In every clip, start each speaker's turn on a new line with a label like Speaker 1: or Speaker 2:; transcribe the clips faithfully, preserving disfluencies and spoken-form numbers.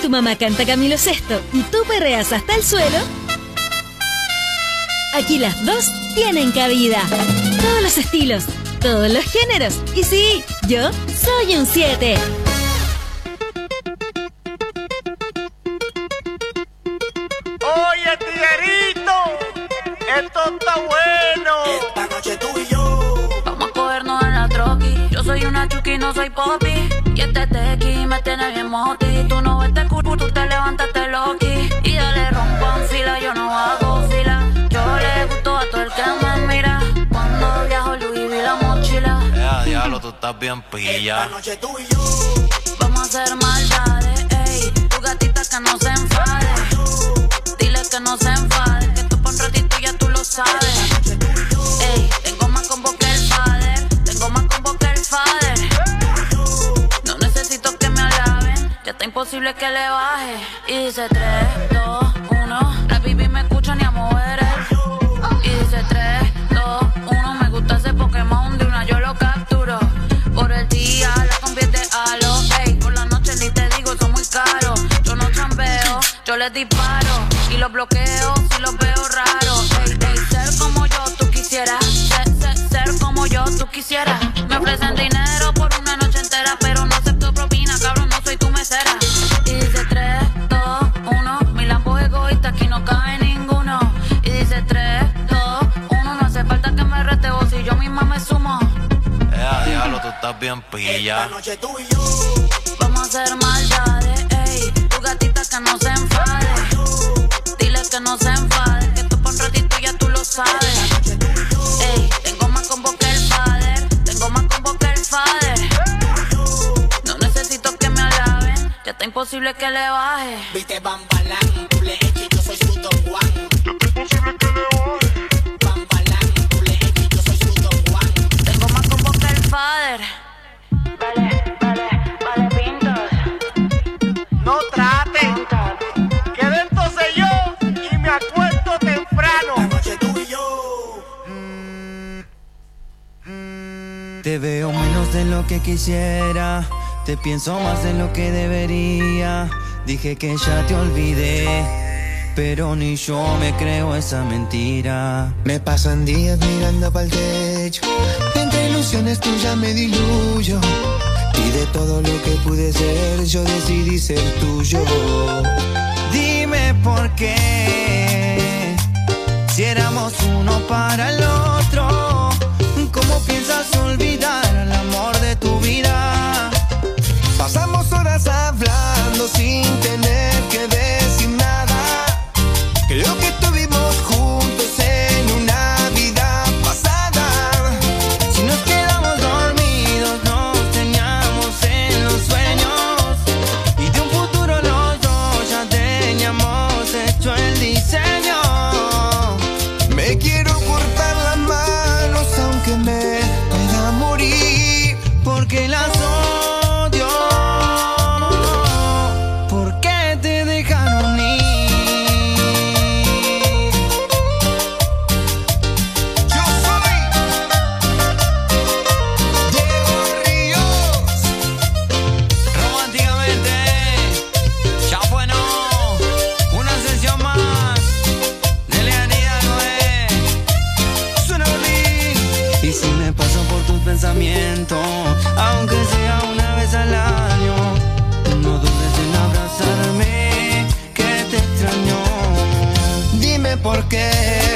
Speaker 1: tu mamá canta Camilo Sesto y tú perreas hasta el suelo, aquí las dos tienen cabida. Todos los estilos, todos los géneros. Y sí, yo soy un siete.
Speaker 2: Oye, tiguerito, esto está bueno.
Speaker 3: Esta noche tú y yo
Speaker 4: vamos a cogernos en la troqui. Yo soy una chuki, no soy popi. Y este tequi me tiene bien moti. Tú no ves te curvo, tú te levantaste loqui. Y dale rompan fila, yo no hago fila. Yo le gusto a todo el que me mira. Cuando viajo Louis vi la mochila.
Speaker 5: Eh, diablo, tú estás bien pilla.
Speaker 3: esta noche tú y yo
Speaker 4: Vamos a hacer maldades, ey. Tu gatita que no se enfade. Dile que no se enfade. Que tú por un ratito ya tú lo sabes. Ey, tengo más combo que el father. Tengo más combo que el father. No necesito que me alaben. Ya está imposible que le baje. Y dice tres, dos, uno. La baby me escucha ni a mover el. Y dice tres, dos, uno. Me gusta ese Pokémon de una yo lo capturo. Por el día la convierte a lo. Ey, por la noche ni te digo, son muy caros. Yo no chambeo, yo les disparo. Y los bloqueo si los veo raros. Ey, ey, ser como yo tú quisieras. Ser, ser, ser como yo tú quisieras. Me ofrecen dinero por una noche entera, pero no acepto propina, cabrón, no soy tu mesera. Y dice tres, dos, uno. Mi lambo egoísta, aquí no cabe ninguno. Y dice tres, dos, uno. No hace falta que me rete vos si yo misma me sumo.
Speaker 5: Eh, diablo, tú estás bien pilla.
Speaker 3: esta noche tú y yo
Speaker 4: Vamos a hacer maldades, ey. Tu gatita que no se enfade. Dile que no se enfade. Que tú por un ratito ya tú lo sabes. Ey, tengo más combo que el father. Tengo más combo que el father. No necesito que me alaben. Ya está imposible que le baje.
Speaker 3: viste Bambalán, tú le eches, yo soy su Don Juan.
Speaker 2: Imposible que le baje.
Speaker 3: Bambalán, tú le eches, yo soy su Don Juan.
Speaker 4: Tengo más combo que el father. Vale, vale, vale, pintos.
Speaker 2: No traten. Quedé entonces yo y me acuesto
Speaker 3: esta
Speaker 2: temprano.
Speaker 3: noche tú y yo
Speaker 6: Te veo menos de lo que quisiera. Te pienso más de lo que debería. Dije que ya te olvidé, pero ni yo me creo esa mentira.
Speaker 7: Me pasan días mirando pa'l techo. Entre ilusiones tuyas me diluyo. Y de todo lo que pude ser, yo decidí ser tuyo.
Speaker 6: Dime por qué, si éramos uno para el otro, ¿cómo piensas olvidar al amor de tu vida?
Speaker 7: Pasamos horas hablando sin tener que decir nada. Creo que estuvimos juntos en una vida pasada.
Speaker 6: Si nos quedamos dormidos, nos teníamos en los sueños. Y de un futuro los dos ya teníamos hecho el diseño.
Speaker 7: Me quiero cortar las manos aunque me pueda morir,
Speaker 6: porque las odio. ¿Por qué te dejaron ir?
Speaker 7: yo soy Diego Ríos.
Speaker 6: Románticamente, ya fue no. Una sesión más de Leanía Noé. Suena Berlín. Y si me paso por tus pensamientos, aunque sea una vez al año, no dudes en abrazarme, que te extraño.
Speaker 7: Dime por qué,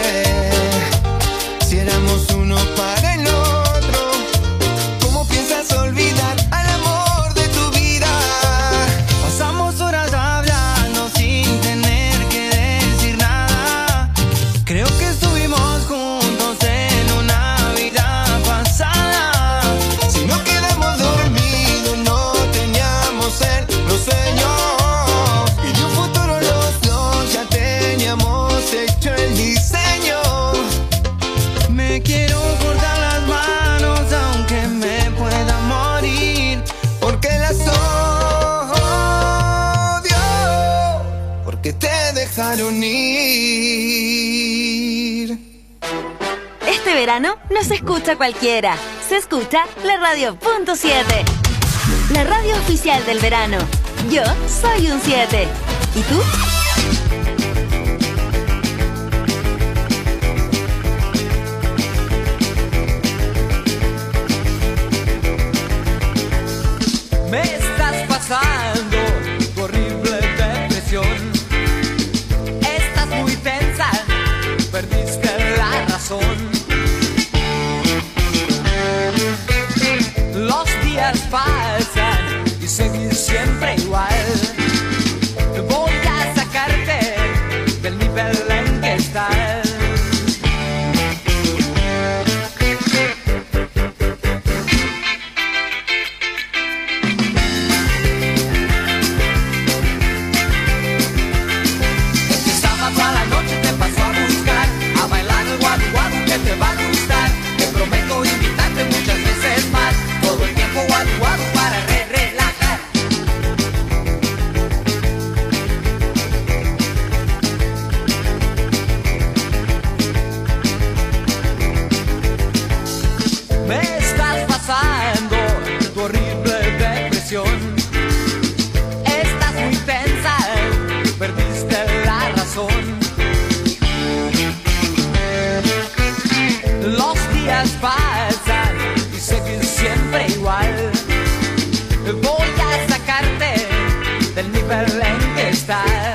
Speaker 7: si éramos uno para el otro, ¿cómo piensas olvidar al amor de tu vida?
Speaker 6: Pasamos horas hablando sin tener que decir nada. Creo que estuvimos juntos en una vida pasada.
Speaker 7: Si no quedamos dormidos, no teníamos el los sueños. Y de un futuro los dos ya teníamos hecho el diseño.
Speaker 6: Me quiero cortar las manos aunque me pueda morir,
Speaker 7: Porque las odio, porque te dejaron ir.
Speaker 1: Este verano no se escucha cualquiera, se escucha la radio punto siete. La radio oficial del verano. Yo soy un siete. ¿Y tú?
Speaker 6: Me estás pasando tu horrible depresión. Estás muy tensa, perdiste la razón. Los días pasan y seguís siempre igual. Voy a sacarte del nivel en que estás. Te va a gustar, te prometo invitarte muchas veces más. Todo el tiempo guadu guadu para re relajar. Me estás pasando tu horrible depresión. Estás muy tensa, perdiste la razón. Los días pasan y seguís siempre igual. Voy a sacarte del nivel en que estás.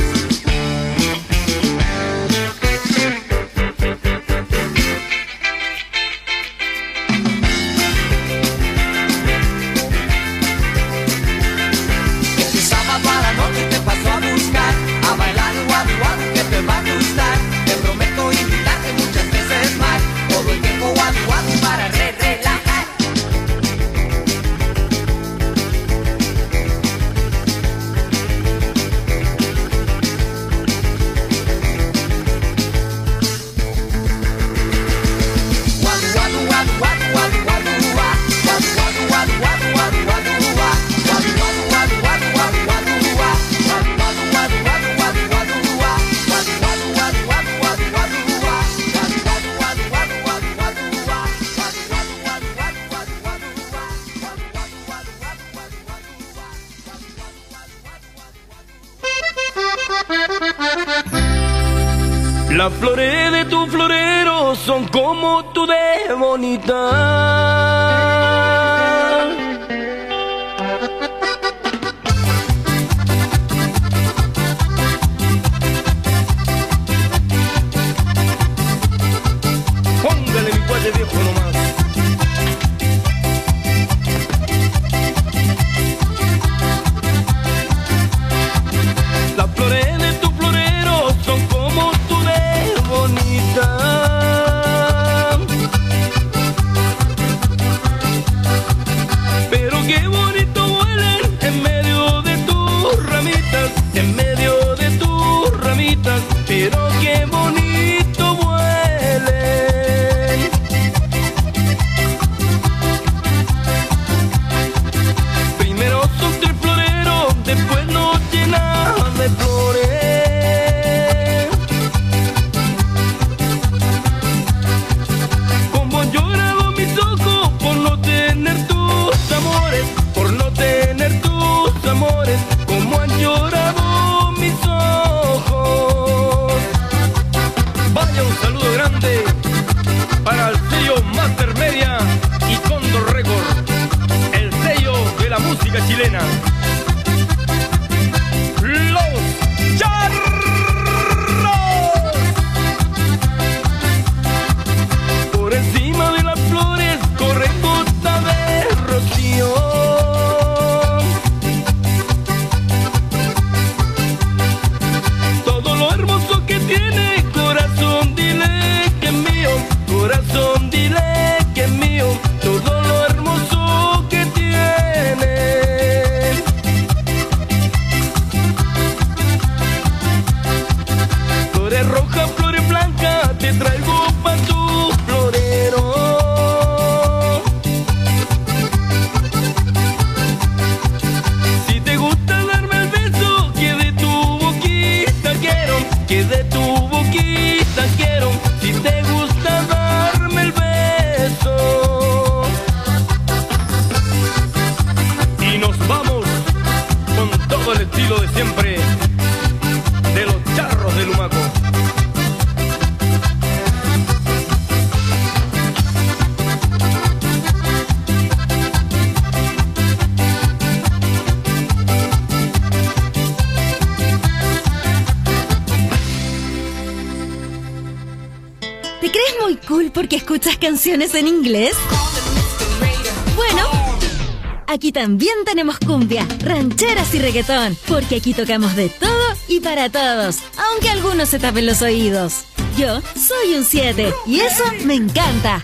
Speaker 6: Este sábado a la noche te paso a buscar, a bailar guadu guadu que te va a gustar. Te prometo invitarte muchas veces más. Todo el tiempo guadu guadu para re relajar. Guadu guadu guadu guadu guadu guadu gua. Guadu guadu guadu guadu guadu guadu gua. Guadu guadu guadu guadu guadu guadu gua. Guadu guadu guadu guadu guadu guadu gua. Guadu guadu guadu guadu guadu guadu gua. Guadu guadu guadu guadu guadu guadu gua. Guadu guadu guadu guadu guadu guadu gua. Guadu guadu guadu guadu guadu guadu gua.
Speaker 8: Las flores de tu florero son como tú de bonita. Póngale mi cuate viejo nomás. Las flores de tu florero son como tú de bonita. Pero qué bonito huelen en medio de tus ramitas, en medio de tus ramitas. Pero qué bonito huelen. Primero son tres floreros, después nos llenan de flores. Como han llorado mis ojos por no tener tus amores, por no tener tus amores. Como han llorado mis ojos. Vaya un saludo grande para el sello Master Media y Condor Record, el sello de la música chilena. Los Charros. Por encima de las flores corren gotas de rocío. Todo lo hermoso que tiene, corazón, dile que es mío. Corazón, dile que es mío. Todo lo hermoso que tiene. estilo de siempre de los charros de Lumaco.
Speaker 1: ¿Te crees muy cool porque escuchas canciones en inglés? Bueno, aquí también tenemos cumbia, rancheras y reggaetón, porque aquí tocamos de todo y para todos, aunque algunos se tapen los oídos. Yo soy un siete y eso me encanta.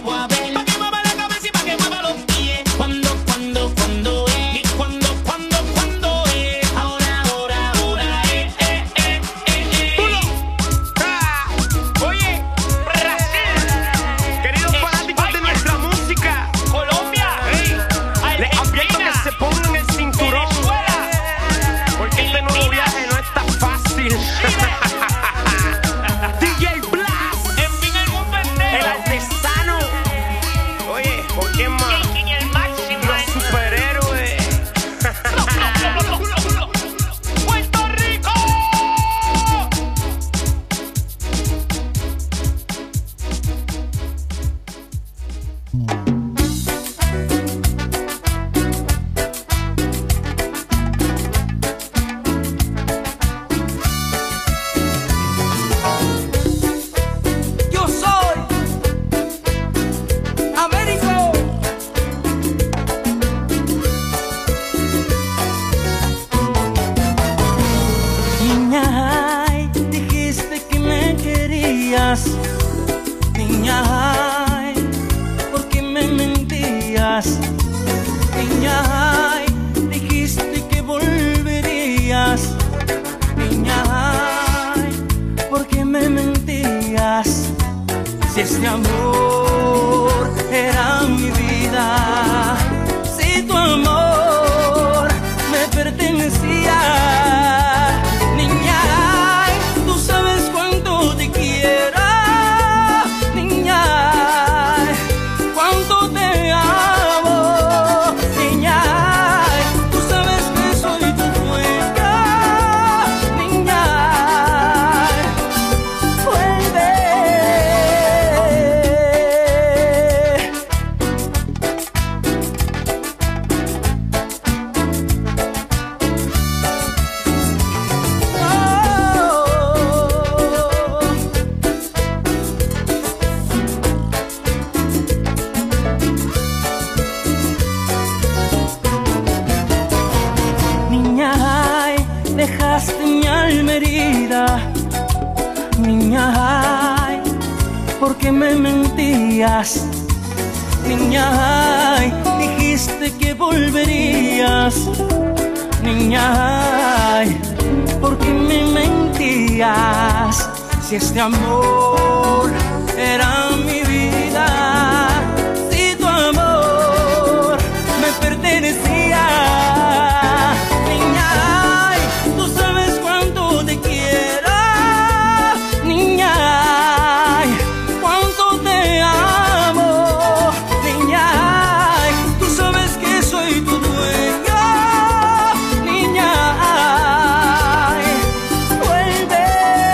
Speaker 3: Cuando, cuando, cuando, eh, cuando, cuando,
Speaker 8: este amor era mi vida, si tu amor me pertenecía, niña, tú sabes cuánto te quiero, niña, cuánto te amo, niña, tú sabes que soy tu dueña, niña, vuelve. Niña, ay, dejaste mi alma herida. Niña, ay, ¿por qué me mentías? Niña, ay, dijiste que volverías. Niña, ay, ¿por qué me mentías? Si este amor era mi vida, si tu amor me pertenecía. Niña, ay, tú sabes cuánto te quiero. Niña, ay, cuánto te amo. Niña, ay, tú sabes que soy tu dueño. Niña, ay, vuelve.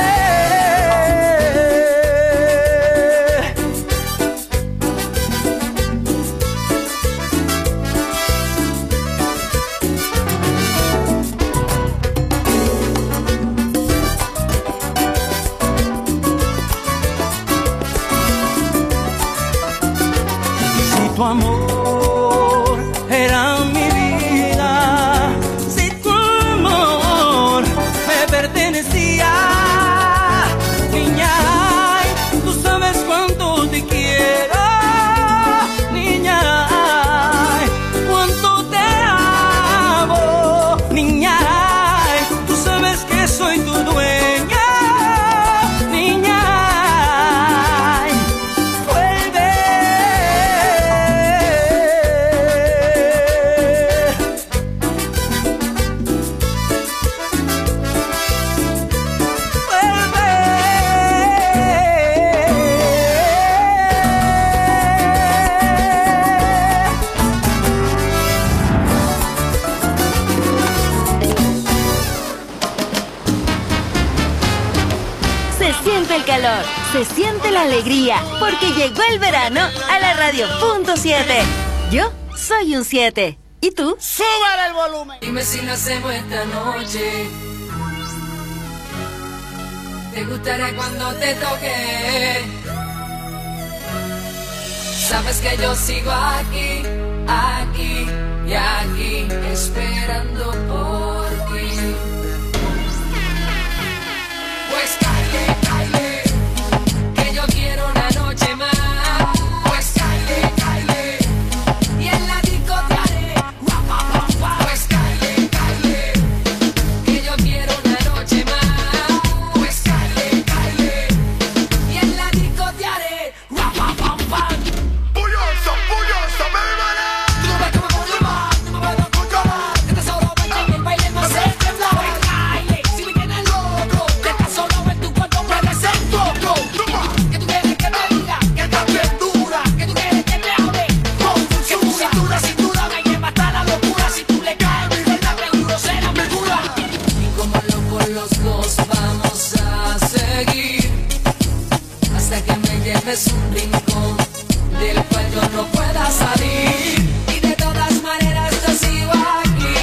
Speaker 8: Si tu amor era mi vida, si tu amor me pertenecía, niña, ay, tú sabes cuánto te quiero, niña, ay, cuánto te amo, niña, ay, tú sabes que soy tu dueña, niña, ay, vuelve.
Speaker 1: Se siente el calor, se siente la alegría, porque llegó el verano a la radio punto siete. Yo soy un siete. ¿Y tú?
Speaker 2: ¡Súbale el volumen!
Speaker 9: Dime si lo hacemos esta noche. ¿Te gustaría cuando te toque? Sabes que yo sigo aquí, aquí y aquí, esperando por ti. Pues caile, caile, que yo quiero una noche más. Pues caile, caile, y en la disco te haré guapa, guapa. Pues caile, caile, que yo quiero una noche más. Pues caile, caile, y en la disco te haré guapa, guapa.
Speaker 2: ¡Bulloso, bulloso, mi hermana!
Speaker 9: Tú no ves que me pongo más, no me puedo controlar. Que te solo baila en el baile no sé temblar. Pues caile, si me tienes loco, que te solo ves tu cuerpo puede ser poco. Que tú quieres que te diga que estás bien dura, que tú quieres que te hable con que tu cintura, cintura me lleva hasta la locura. Si tú le caes, mi verdad seguro será mi cura. Y como locos los dos vamos a seguir hasta que me lleves un rincón del cual yo no pueda salir. Y de todas maneras yo sigo aquí,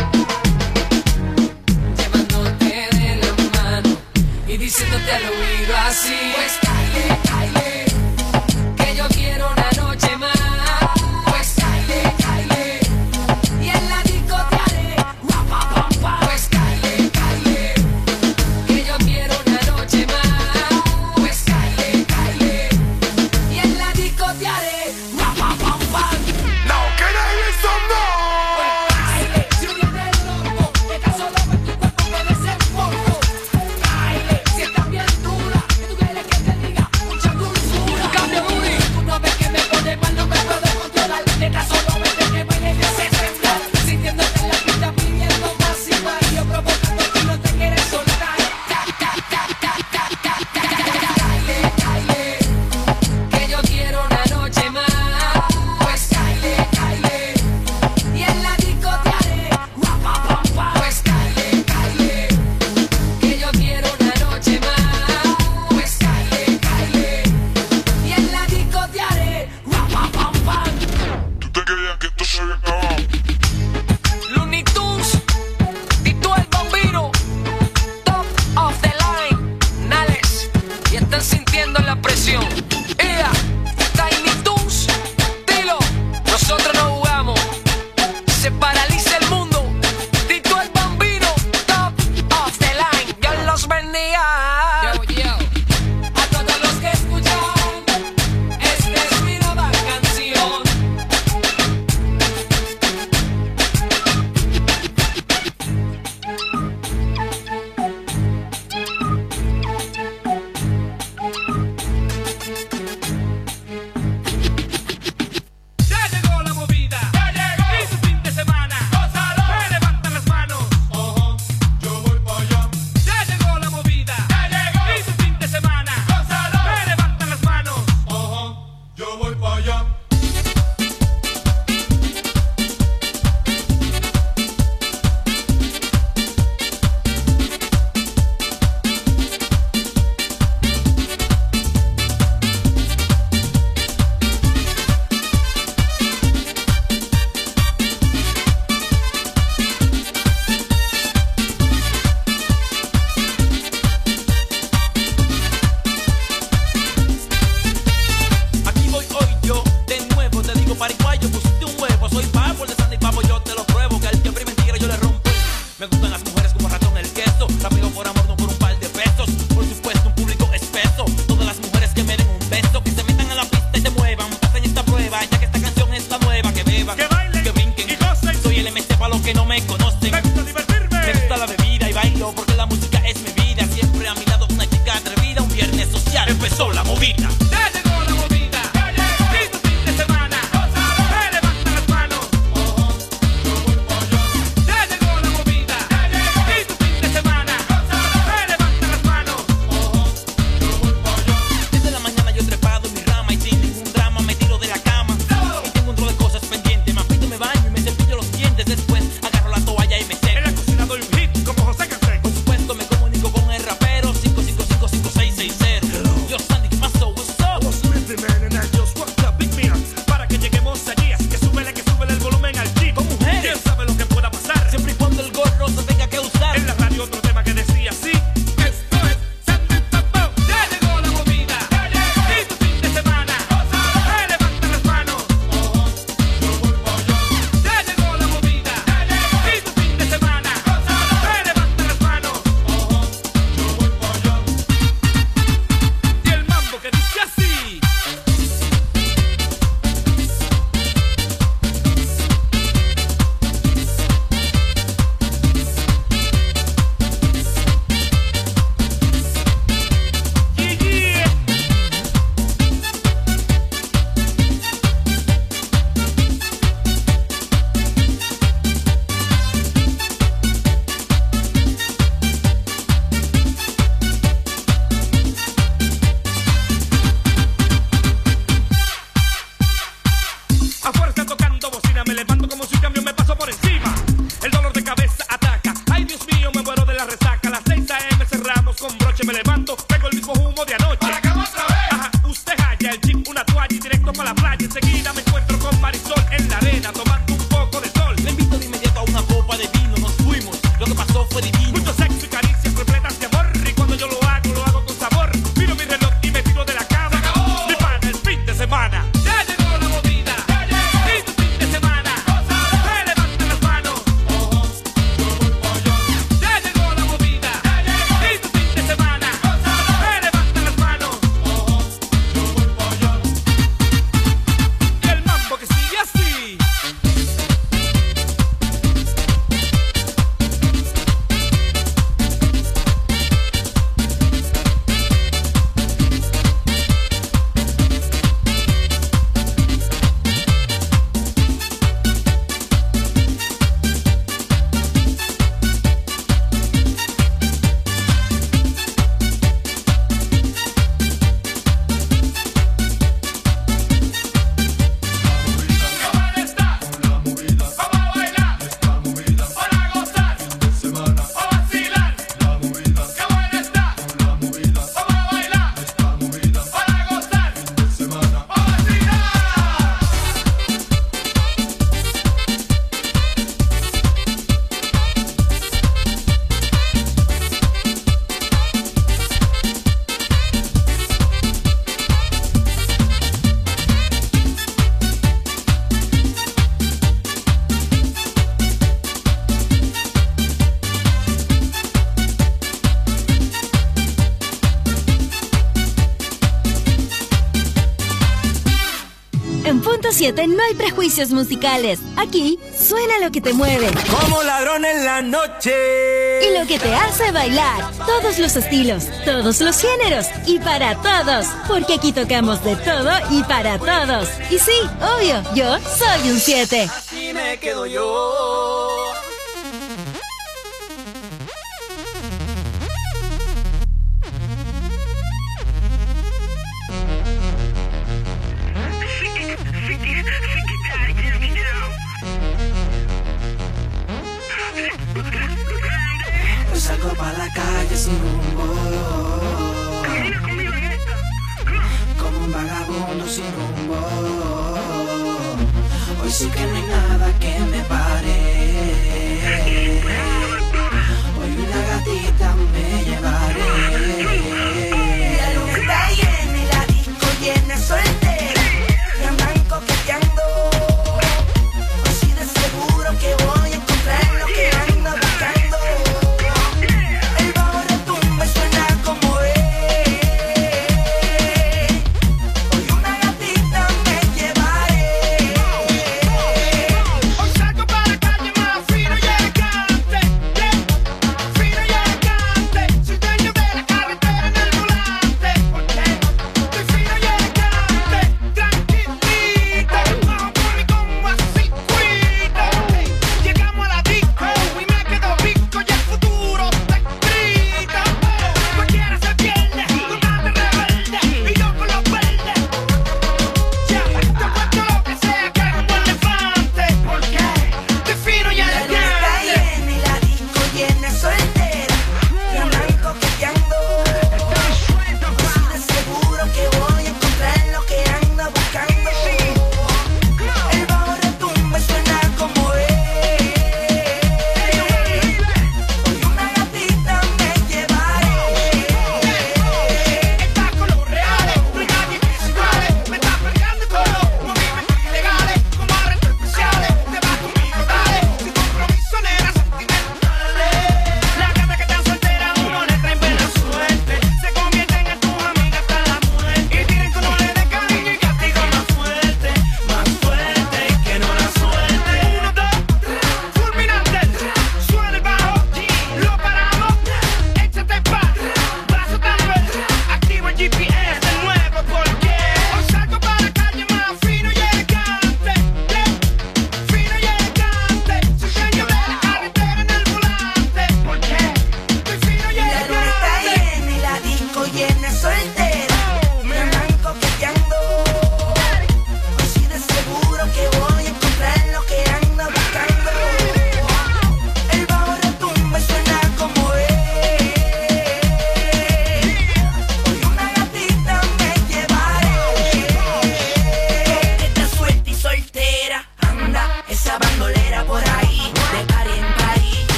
Speaker 9: llevándote de la mano y diciéndote al oído así. Pues caile, caile, que yo quiero una noche más. Pues caile, caile, y en la disco te haré guapa, guapa. Pues caile, caile, que yo quiero una noche más. Pues caile, caile, y en la disco te haré guapa, guapa.
Speaker 2: Now can I hear some more?
Speaker 9: Pues caile, si no tienes loco, que estás solo en tu cuerpo puede ser poco. Caile, si estás bien dura, que tú quieres que te diga mucha dulzura.
Speaker 10: haciendo la presión. Ea, Tiny Toons, dilo, nosotros no jugamos. Se paraliza el mundo. Tito el Bambino, top of the line. Dios los bendiga. Yo, yo. A todos los que escuchan, esta es mi nueva canción.
Speaker 1: En Punto siete no hay prejuicios musicales. Aquí suena lo que te mueve.
Speaker 7: Como ladrón en la noche.
Speaker 1: Y lo que te hace bailar. Todos los estilos, todos los géneros y para todos. Porque aquí tocamos de todo y para todos. Y sí, obvio, yo soy un siete.
Speaker 9: Así me quedo yo.
Speaker 3: Hoy salgo pa' la calle sin rumbo, como un vagabundo sin rumbo. Hoy sí que no hay nada que me pare. Hoy una gatita me llevaré.
Speaker 9: La luna está llena y la disco llena soltera. Y andan coqueteando. Hoy sí de seguro que voy a encontrar lo que ando buscando. El bajo retumba y suena como es. Hoy una gatita me llevaré.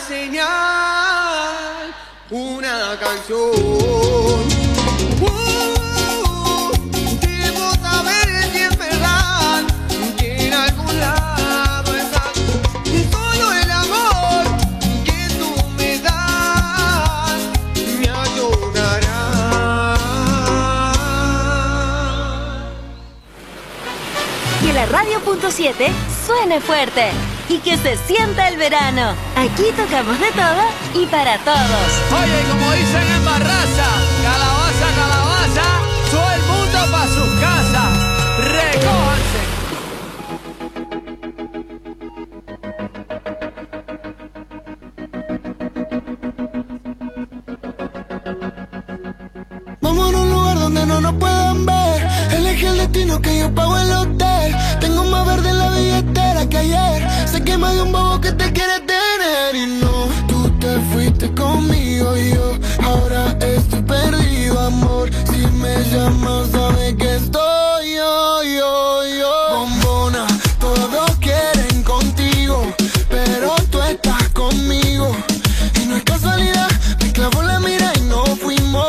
Speaker 7: señal, una canción. Uh, debo saber si es verdad que en algún lado estás. Solo el amor que tú me das me ayudará.
Speaker 1: Que la radio punto siete suene fuerte y que se sienta el verano. Aquí tocamos de todo y para todos.
Speaker 10: Oye, como dicen en Barraza, calabaza, calabaza, todo el mundo pa' sus casas. Recójanse.
Speaker 7: Vamos a un lugar donde no nos puedan ver. Elegí el destino que yo pago el hotel. Tengo más verde en la billetera que ayer. Sé que me dio un bobo que te quiere tener. Y no, tú te fuiste conmigo y yo ahora estoy perdido, amor. Si me llamas sabes que estoy yo, yo, yo. Bombona, todos quieren contigo, pero tú estás conmigo. Y no es casualidad, me clavó la mira y no fuimos.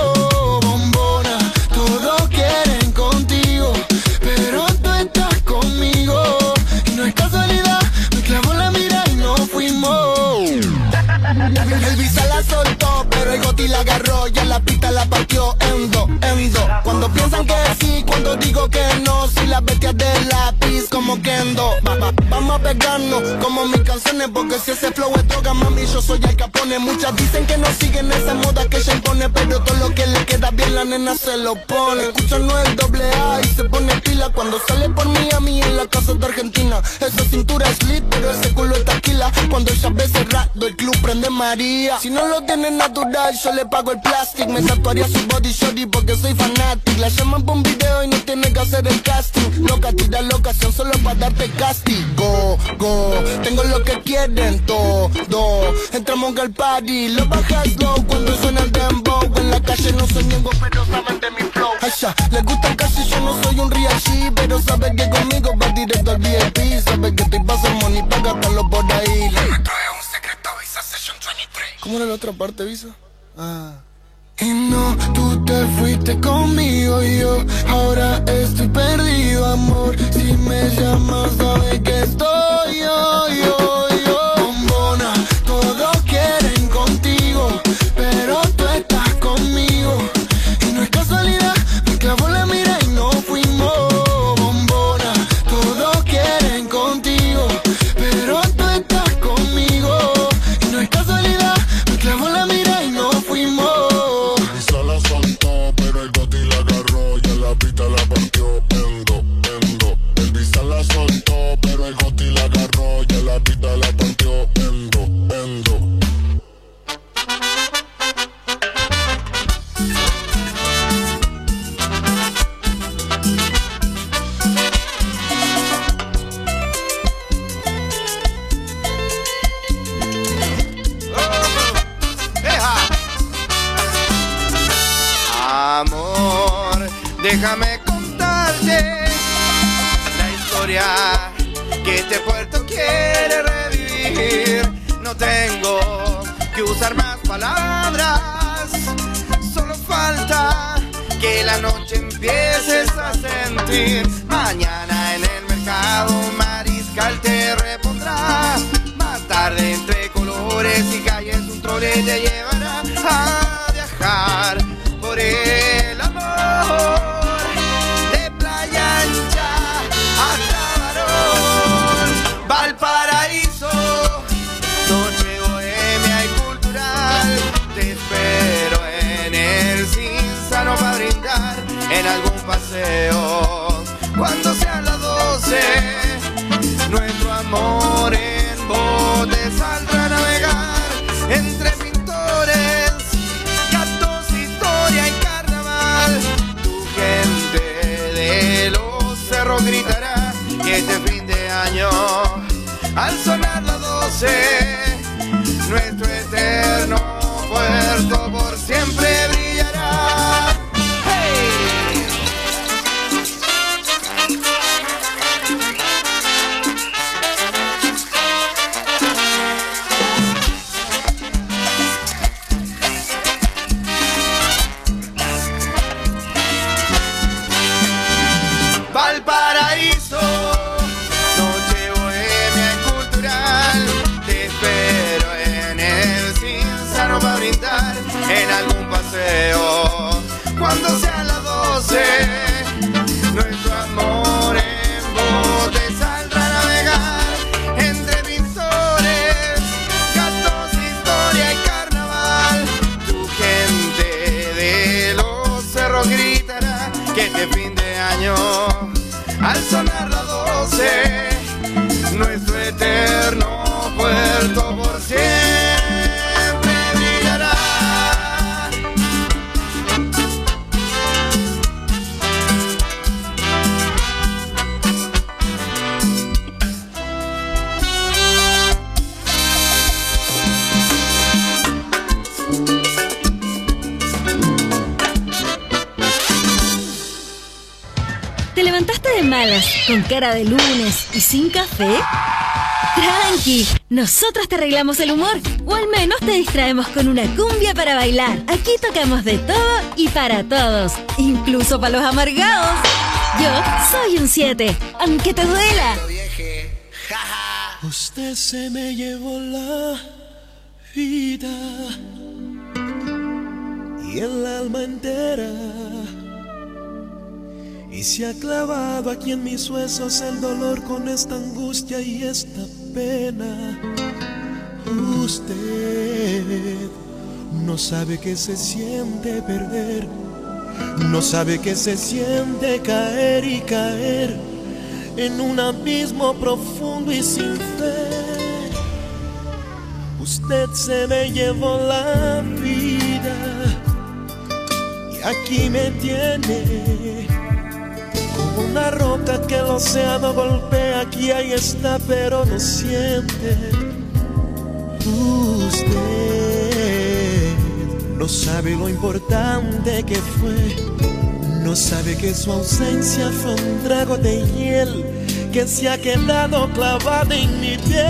Speaker 7: El visa la soltó, pero el goti la agarró. Ya la pista la partió en dos, en dos. Cuando piensan que sí, cuando digo que no. Si las bestias de lápiz como Kendo. Va, va, vamos a pegarnos como mis canciones, porque si ese flow es droga, mami, yo soy el Capone. Muchas dicen que no siguen esa moda que ella impone, pero todo lo que le queda bien la nena se lo pone. Escuchan no el doble A y se pone pila cuando sale por Miami en la casa de Argentina. Esa cintura es lit, pero ese culo es taquila. Cuando ella ve cerrado el club prende María. Si no lo tiene natural, yo le pago el plastic. Me tatuaría su body shorty porque soy fanatic. La llaman por un video y no tiene que hacer el casting. Loca, tira la ocasión solo para darte castigo. Go, tengo lo que quieren todo. Entramos al party, lo bajas low cuando suena el dembow. En la calle no soy niego, pero saben de mi flow. Asha, les gusta el cash, yo no soy un real G, pero saben que conmigo va directo al V I P. Saben que estoy pasando money para gastarlo por ahí. ¿Cómo era la otra parte, Visa? Ah. Y no, tú te fuiste conmigo y yo ahora estoy perdido, amor. Si me llamas, sabes que estoy yo, yo, yo. Bombona, todos quieren contigo, pero tú estás conmigo. Y no es casualidad, me clavó la mira y no fuimos. Bombona, todos quieren contigo, pero tú estás conmigo. Y no es casualidad, me clavó la mira y no fuimos.
Speaker 11: Lisa la soltó, pero el goti la agarró y en la pista la partió en dos, en dos. El Visa la soltó, pero el goti la agarró y en la pista la partió en dos, en dos.
Speaker 7: Amor, déjame contarte la historia que este puerto quiere revivir. No tengo que usar más palabras, solo falta que la noche empieces a sentir. Mañana en el mercado un mariscal te repondrá. Más tarde entre colores y calles un trole te llevará a viajar por el amor, de Playa Ancha hasta Barón, Valparaíso, noche bohemia y cultural. Te espero en el Cinzano para brindar en algún paseo. Cuando sean las doce, nuestro amor en bote saldrá a navegar entre pintores, tu gente de los cerros gritará que este fin de año, al sonar las doce, nuestro eterno puerto por siempre brillará. ¡Hey!
Speaker 12: deseo. Cuando sean las doce, nuestro amor en bote saldrá a navegar entre pintores, gatos, historia y carnaval. Tu gente de los cerros gritará que este fin de año, al sonar las doce, nuestro eterno puerto por siempre brillará.
Speaker 1: ¿Te levantaste de malas, con cara de lunes y sin café? Tranqui, nosotros te arreglamos el humor, o al menos te distraemos con una cumbia para bailar. Aquí tocamos de todo y para todos, incluso para los amargados. Yo soy un siete, aunque te duela.
Speaker 13: Usted se me llevó la vida y el alma entera, y se ha clavado aquí en mis huesos el dolor con esta angustia y esta pena. Usted no sabe que se siente perder, no sabe que se siente caer y caer en un abismo profundo y sin fe. Usted se me llevó la vida y aquí me tiene como una roca que el océano golpea. Aquí ahí está pero no siente. Usted no sabe lo importante que fue, no sabe que su ausencia fue un trago de hiel que se ha quedado clavado en mi piel.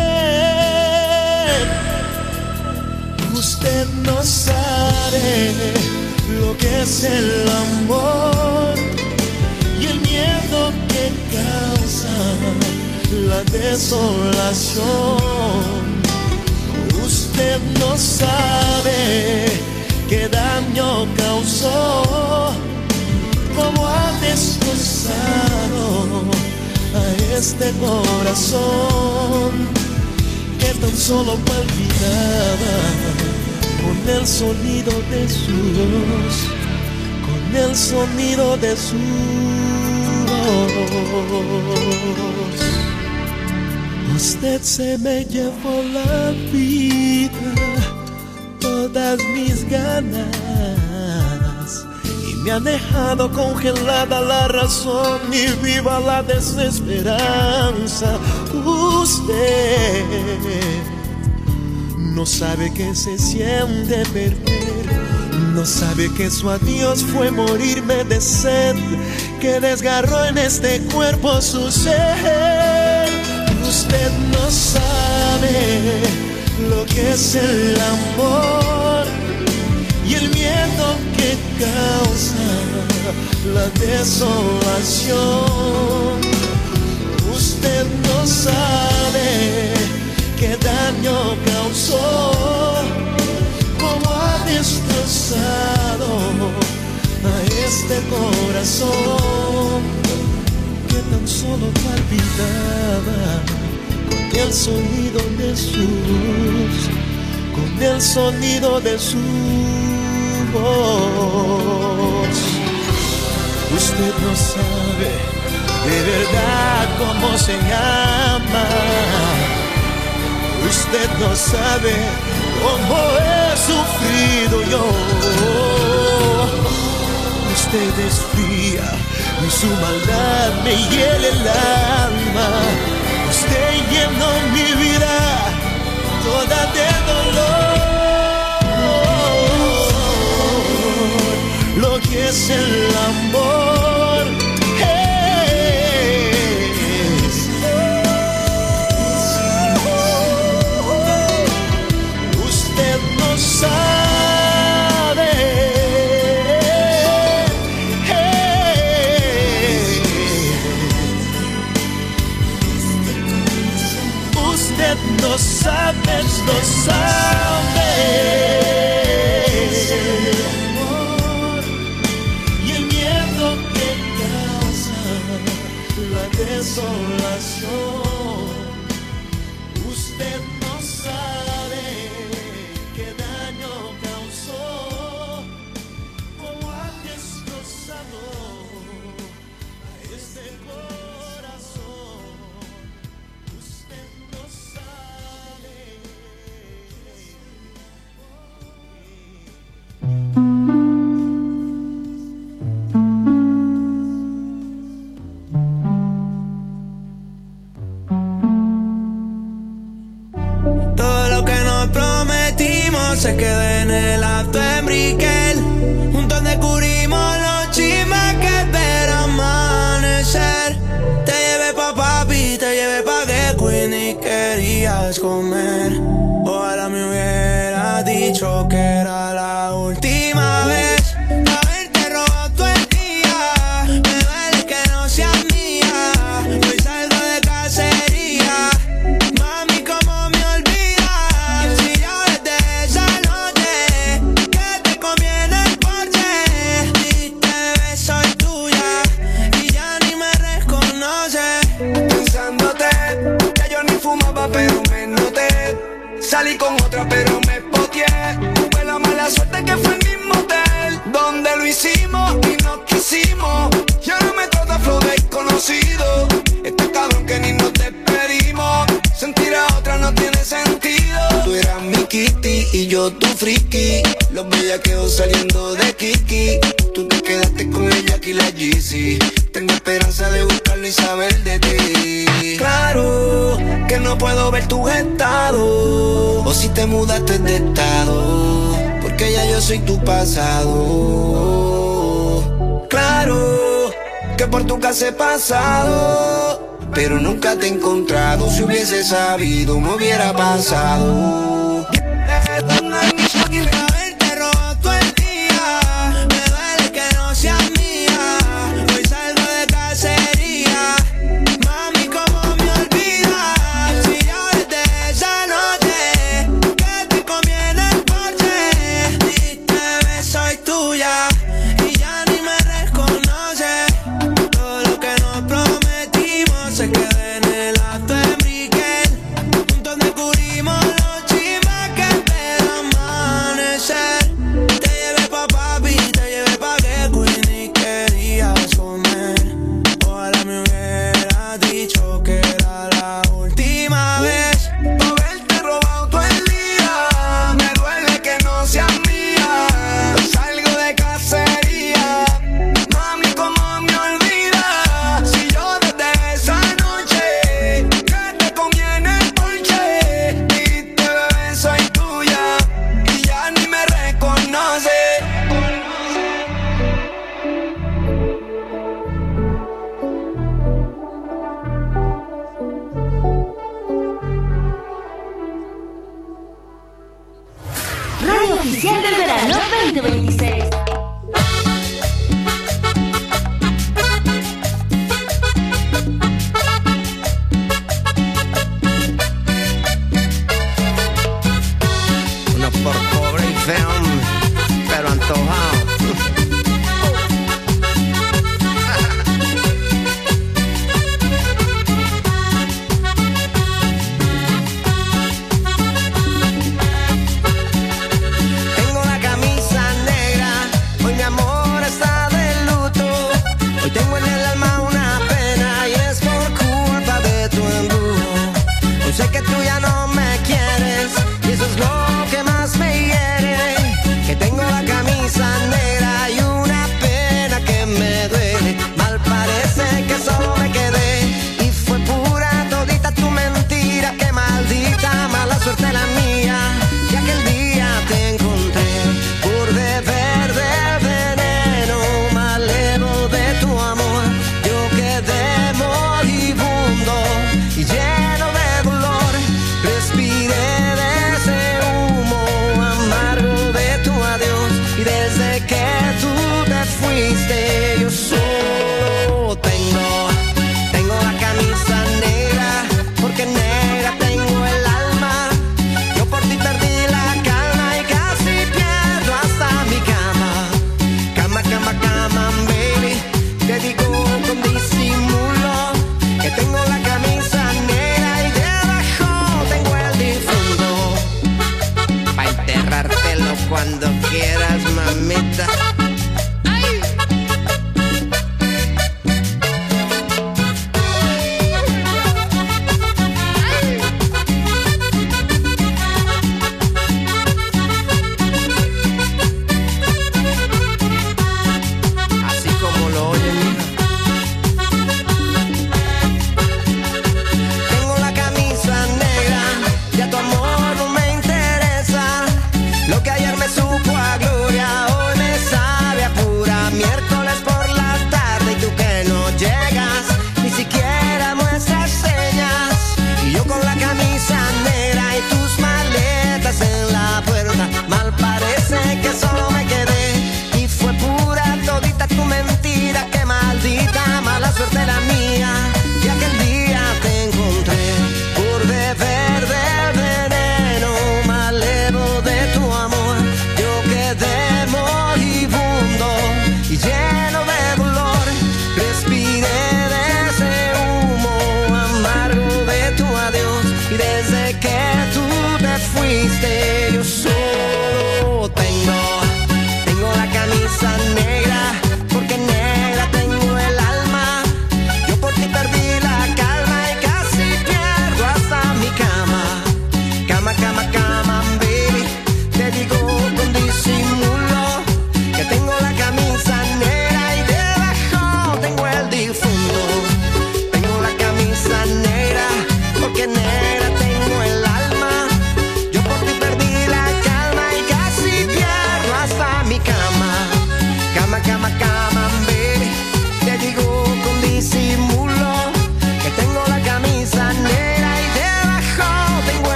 Speaker 13: Usted no sabe lo que es el amor y el miedo que causa la desolación. Usted no sabe qué daño causó, cómo ha destrozado a este corazón que tan solo palpitaba con el sonido de su voz, con el sonido de su voz. Usted se me llevó la vida, todas mis ganas, y me ha dejado congelada la razón y viva la desesperanza. Usted no sabe que se siente perder, no sabe que su adiós fue morirme de sed, que desgarró en este cuerpo su ser. Usted no sabe lo que es el amor y el miedo que causa la desolación. Usted no sabe qué daño causó, cómo ha destrozado a este corazón que tan solo palpitaba con el sonido de su voz, con el sonido de su voz. Usted no sabe de verdad cómo se llama, usted no sabe cómo he sufrido yo. Usted es fría y su maldad me hiela el alma. Usted llenó mi vida toda de dolor. Lo que es el amor es usted no sabe. Usted no sabe, no sabe. desolación. Usted no sabe qué daño causó, cómo ha destrozado a este corazón. Usted no sabe.
Speaker 6: Se quedó en el acto en Brickell, juntos descubrimos los chismes que ver amanecer. Te llevé pa' papi, te llevé pa' que Queenie querías comer. Ojalá me hubiera dicho que era la última vez. Haberte robado todo el día, me duele que no seas mía. Hoy salgo de cacería, mami, cómo me olvidas. Si yo desde esa noche que te comí en el porche, diste bebé soy tuya y ya ni me reconoces.
Speaker 14: Pensándote, que yo ni fumaba pero me noté. Salí con otra pero me poteé. Fue la mala suerte que fue el mismo hotel donde lo hicimos y nos quisimos. Y ahora me trata flow desconocido. Este cabrón que ni nos despedimos. Sentir a otra no tiene sentido. Tú eras mi kitty y yo tu friki. Los bellaqueos saliendo de Kiki. Tú te quedaste con ella aquí la Yeezy. Tengo esperanza de buscarlo y saber de ti. Claro que no puedo ver tus estados, o si te mudaste de estado, porque ya yo soy tu pasado. Claro que por tu casa he pasado, pero nunca te he encontrado. Si hubiese sabido me hubiera pasado.
Speaker 6: Haberte robado todo el día, me duele que no seas mía. Hoy salgo de cacería, mami, cómo me olvidas. Si yo desde esa noche que te comí en el porche, diste bebé soy tuya y ya ni me reconoces. Todo lo que nos prometimos se quedó en el acto en Brickell, juntos descubrimos los chismes que esperan amanecer. Te llevé pa' papi, te llevé pa' que Queenie querías comer. Ojalá me hubiera dicho que era la última vez.
Speaker 14: Haberte robado todo el día, me duele que no seas mía. Salgo de cacería, mami, cómo me olvidas. Si yo desde esa noche que te comí en el porche, diste bebé soy tuya y ya ni me reconoces.
Speaker 1: Radio Oficial del Verano veinte veintiséis.
Speaker 6: Uno por pobre y feo, pero antojado. Tengo la camisa negra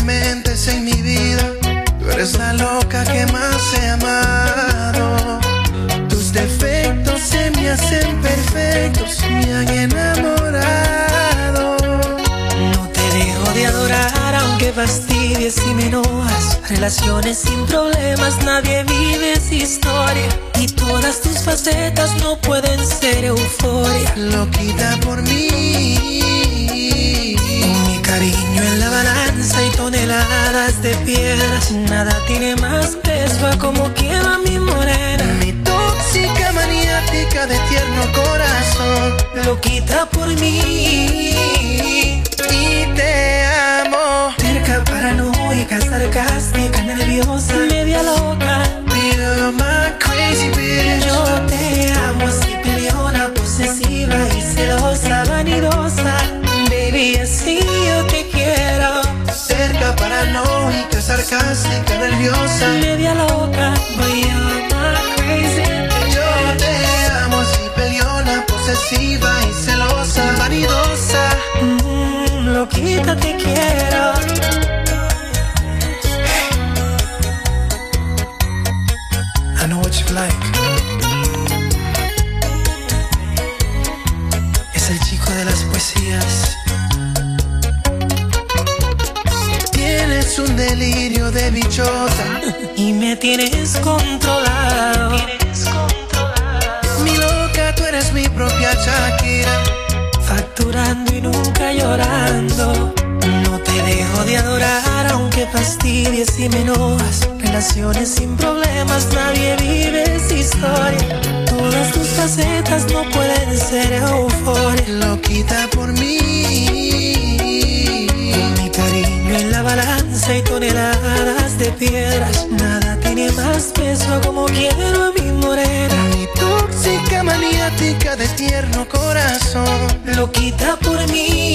Speaker 13: dementes en mi vida. Tú eres la loca que más he amado. Tus defectos se me hacen perfectos, me han enamorado.
Speaker 15: No te dejo de adorar aunque fastidies y me enojas. Relaciones sin problemas, nadie vive esa historia. Y todas tus facetas no pueden ser euforia.
Speaker 13: Loquita por mí,
Speaker 15: mi cariño en la balanza y toneladas de piedras. Nada tiene más peso a como quiera mi morena.
Speaker 13: Mi tóxica maniática de tierno corazón.
Speaker 15: Loquita por mí
Speaker 13: y te amo.
Speaker 15: Terca, paranoica, sarcástica, nerviosa, media loca.
Speaker 13: You're my crazy bitch.
Speaker 15: Yo te amo así, peleona, posesiva y celosa, vanidosa. Baby, así yo te quiero.
Speaker 13: Cerca, paranoica, sarcástica, nerviosa,
Speaker 15: media loca. But you're my crazy bitch.
Speaker 13: Yo te amo así, peleona, posesiva y celosa, vanidosa.
Speaker 15: Mm, loquita te quiero.
Speaker 13: I know what you like.
Speaker 15: Es el chico de las poesías.
Speaker 13: Tienes un delirio de bichota
Speaker 15: y me tienes controlado.
Speaker 13: Tienes controlado. Mi loca, tú eres mi propia Shakira.
Speaker 15: Facturando y nunca llorando. No te dejo de adorar aunque fastidies y me enojas. Relaciones sin problemas, nadie vive esa historia. Todas tus facetas no pueden ser euforia.
Speaker 13: Loquita por mí,
Speaker 15: mi cariño en la balanza y toneladas de piedras. Nada tiene más peso a como quiero a mi morena.
Speaker 13: Mi tóxica maniática de tierno corazón.
Speaker 15: Loquita por mí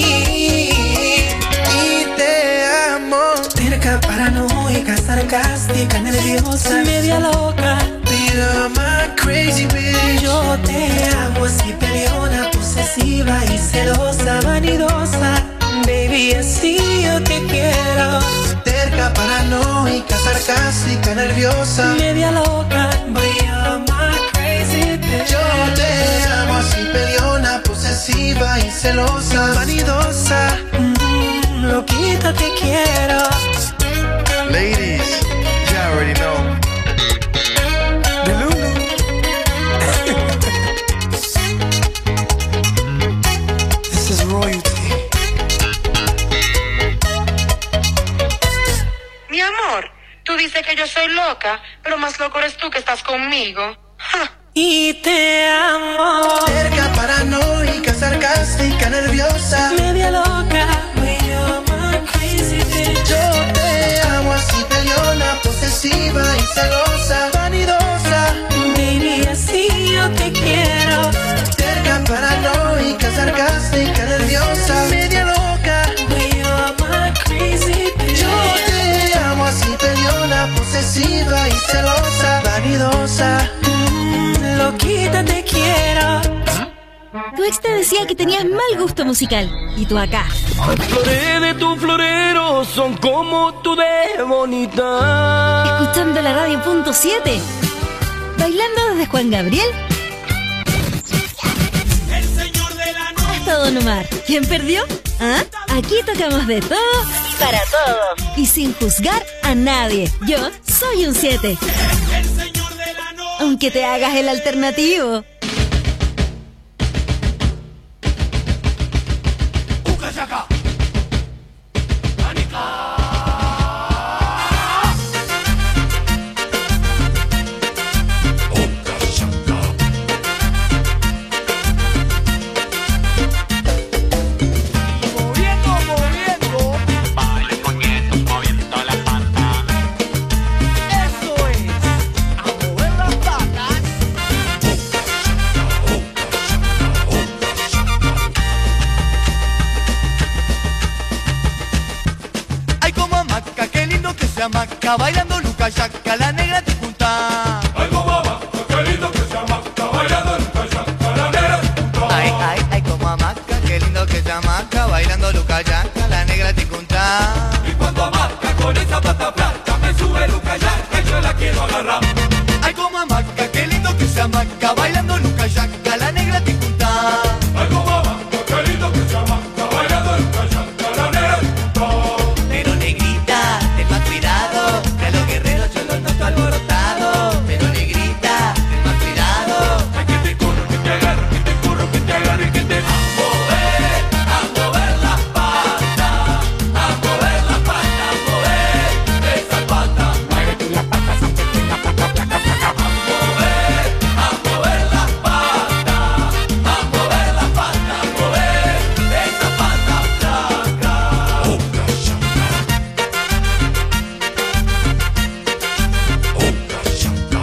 Speaker 13: y te amo.
Speaker 15: Terca, paranoica, sarcástica, nerviosa, media loca.
Speaker 13: You're my crazy bitch.
Speaker 15: Yo te amo así, peleona, posesiva y celosa, vanidosa. Baby, así yo te quiero.
Speaker 13: Terca, paranoica, sarcástica, nerviosa,
Speaker 15: media loca. But you're my crazy bitch.
Speaker 13: Yo te amo así, peleona, posesiva y celosa, vanidosa.
Speaker 15: Mm, loquita te quiero.
Speaker 12: Ladies, you already know.
Speaker 15: De Lulu. This is royalty.
Speaker 16: Mi amor, tú dices que yo soy loca, pero más loco eres tú que estás conmigo. Ja.
Speaker 15: Y te amo.
Speaker 13: Cerca, paranoica, sarcástica, nerviosa,
Speaker 15: media loca. You're my crazy bitch.
Speaker 13: Yo te amo así, peleona, posesiva y celosa, vanidosa.
Speaker 15: Baby, así yo te quiero.
Speaker 13: Cerca, paranoica, sarcástica, nerviosa, media loca.
Speaker 15: You're my crazy bitch.
Speaker 13: Yo te amo así, peleona, posesiva y celosa, vanidosa.
Speaker 15: Mm, loquita te quiero.
Speaker 1: Tu ex te decía que tenías mal gusto musical. Y tú acá.
Speaker 8: Las flores de tu florero son como tú de bonita.
Speaker 1: Escuchando la radio punto siete. Bailando desde Juan Gabriel
Speaker 9: El señor de la noche.
Speaker 1: hasta Don Omar. ¿Quién perdió? ¿Ah? Aquí tocamos de todo para todos. Y sin juzgar a nadie. Yo soy un siete.
Speaker 9: El señor de la noche.
Speaker 1: Aunque te hagas el alternativo.
Speaker 12: Maca, bailando Luca Yaca, la negra te junta.
Speaker 9: Ay, como Maca, qué lindo que se Maca, bailando Luca Yaca, la negra te junta.
Speaker 12: Ay, ay, ay, como Maca, qué lindo que se Maca, bailando Luca Yaca, la negra te junta.
Speaker 9: Y cuando Maca
Speaker 12: agarra. Ay, como hamaca, qué lindo que se hamaca, bailando Luca Yaca, la negra Ticutá.
Speaker 17: Ay, como hamaca, qué lindo que se hamaca, bailando Luca Yaca, la negra Ticutá.
Speaker 12: Pero negrita, ten más cuidado, que a los guerreros yo los noto alborotados. Pero negrita, ten más cuidado.
Speaker 17: Ay, que te corro, que te agarro, que te corro, que te agarro y que te...
Speaker 12: A mover, a mover las patas, a mover las patas, a mover esas patas.
Speaker 17: Mueve tú las patas, aunque tenga placa, placa, placa.
Speaker 12: A mover, a mover las patas, a mover las patas, a mover esas patas flacas.
Speaker 17: Luca Yaca. Luca Yaca.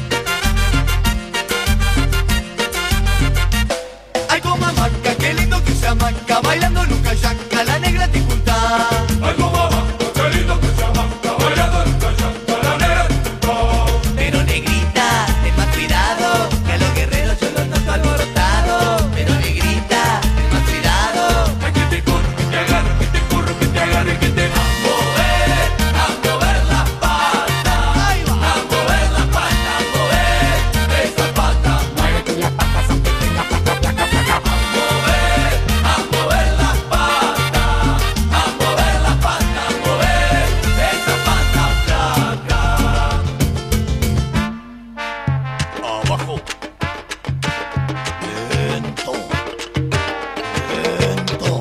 Speaker 12: Ay, como hamaca, qué lindo que se hamaca, bailando Luca Yaca, la negra Ticutá.
Speaker 17: Ay, como hamaca, qué lindo que se hamaca, bailando Luca Yaca, la negra Ticutá.
Speaker 12: Pero negrita, ten más cuidado, que a los guerreros yo los noto alborotados. Pero negrita, ten más cuidado.
Speaker 17: Ay, que te corro, que te agarro, que te corro, que te agarro y que te...
Speaker 12: A mover, a mover las patas,
Speaker 17: Ahí va.
Speaker 12: a mover las patas, a mover esas patas.
Speaker 17: Mueve tú las patas, aunque tenga placa, placa, placa.
Speaker 12: A mover, a mover las patas, a mover las patas, a mover esas patas flacas.
Speaker 17: Abajo. Lento. Lento.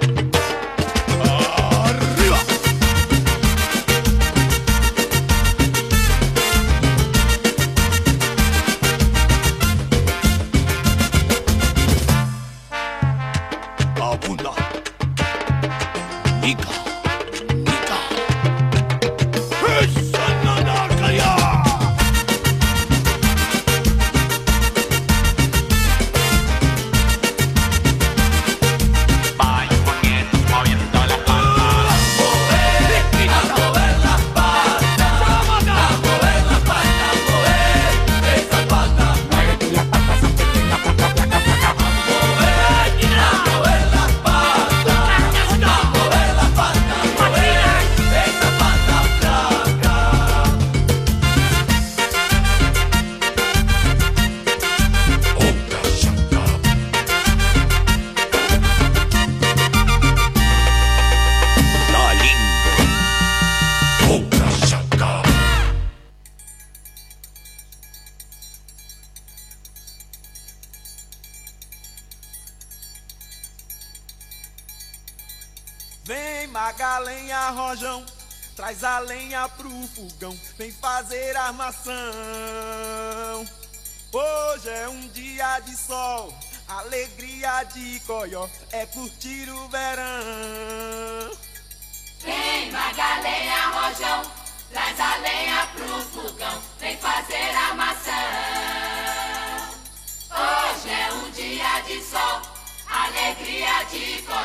Speaker 17: Arriba. Abunda. Nica. Nica. Esa nanaka ya. Vaya poniendo, moviendo las palmas.
Speaker 12: A mover las patas, a mover las patas, a mover esas patas.
Speaker 17: Mueve tú las patas, aunque tenga placa, placa, placa.
Speaker 12: A mover, a mover las patas, a mover las patas, a mover esas patas flacas.
Speaker 17: Luca Yaca. La linda. Luca Yaca.
Speaker 2: Vem Magalenha Rojão, traz a lenha pro fogão, vem fazer armação. Hoje é um dia de sol, alegria de coió, é curtir o verão.
Speaker 4: Vem Magalenha Rojão, traz a lenha pro fogão, vem fazer armação. Hoje é um dia de sol, alegria de coió.